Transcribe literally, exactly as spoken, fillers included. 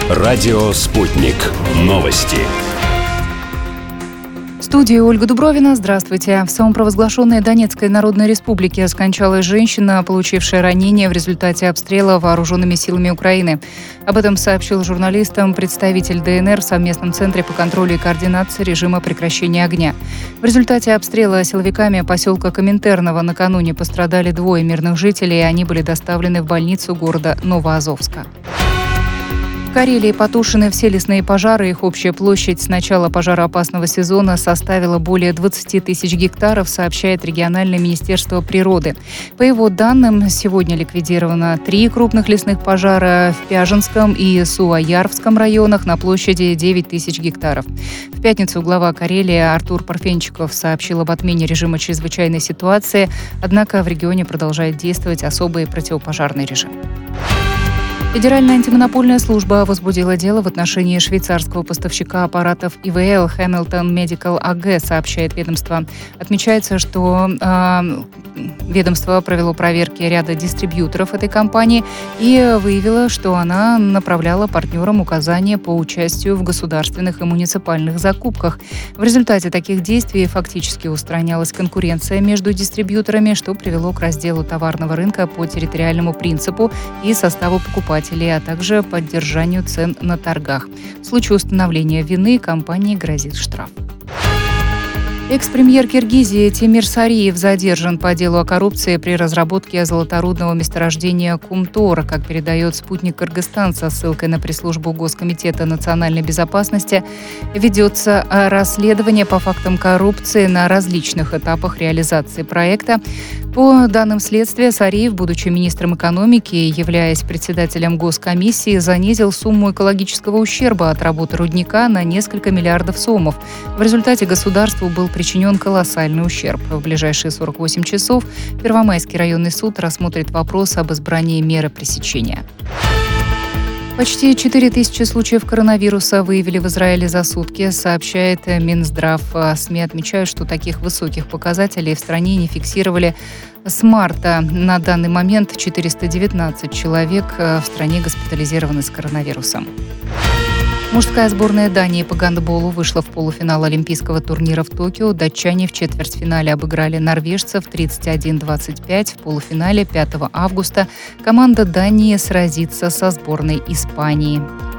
Радио «Спутник». Новости. В студии Ольга Дубровина. Здравствуйте. В самопровозглашенной Донецкой Народной Республике скончалась женщина, получившая ранение в результате обстрела вооруженными силами Украины. Об этом сообщил журналистам представитель ДНР в совместном центре по контролю и координации режима прекращения огня. В результате обстрела силовиками поселка Коминтерново накануне пострадали двое мирных жителей, и они были доставлены в больницу города Новоазовска. В Карелии потушены все лесные пожары. Их общая площадь с начала пожароопасного сезона составила более двадцать тысяч гектаров, сообщает региональное министерство природы. По его данным, сегодня ликвидировано три крупных лесных пожара в Пяжинском и Суоярвском районах на площади девять тысяч гектаров. В пятницу глава Карелии Артур Парфенчиков сообщил об отмене режима чрезвычайной ситуации, однако в регионе продолжает действовать особый противопожарный режим. Федеральная антимонопольная служба возбудила дело в отношении швейцарского поставщика аппаратов И В Л Hamilton Medical А Г, сообщает ведомство. Отмечается, что э, ведомство провело проверки ряда дистрибьюторов этой компании и выявило, что она направляла партнерам указания по участию в государственных и муниципальных закупках. В результате таких действий фактически устранялась конкуренция между дистрибьюторами, что привело к разделу товарного рынка по территориальному принципу и составу покупателей, а также поддержанию цен на торгах. В случае установления вины компании грозит штраф. Экс-премьер Киргизии Тимир Сариев задержан по делу о коррупции при разработке золоторудного месторождения Кумтора, как передает «Спутник Кыргызстан» со ссылкой на пресс-службу Госкомитета национальной безопасности. Ведется расследование по фактам коррупции на различных этапах реализации проекта. По данным следствия, Сариев, будучи министром экономики и являясь председателем Госкомиссии, занизил сумму экологического ущерба от работы рудника на несколько миллиардов сомов. В результате государству был причинен колоссальный ущерб. В ближайшие сорок восемь часов Первомайский районный суд рассмотрит вопрос об избрании меры пресечения. Почти четыре тысячи случаев коронавируса выявили в Израиле за сутки, сообщает Минздрав. СМИ отмечают, что таких высоких показателей в стране не фиксировали с марта. На данный момент четыреста девятнадцать человек в стране госпитализированы с коронавирусом. Мужская сборная Дании по гандболу вышла в полуфинал олимпийского турнира в Токио. Датчане в четвертьфинале обыграли норвежцев тридцать один двадцать пять. В полуфинале пятого августа команда Дании сразится со сборной Испании.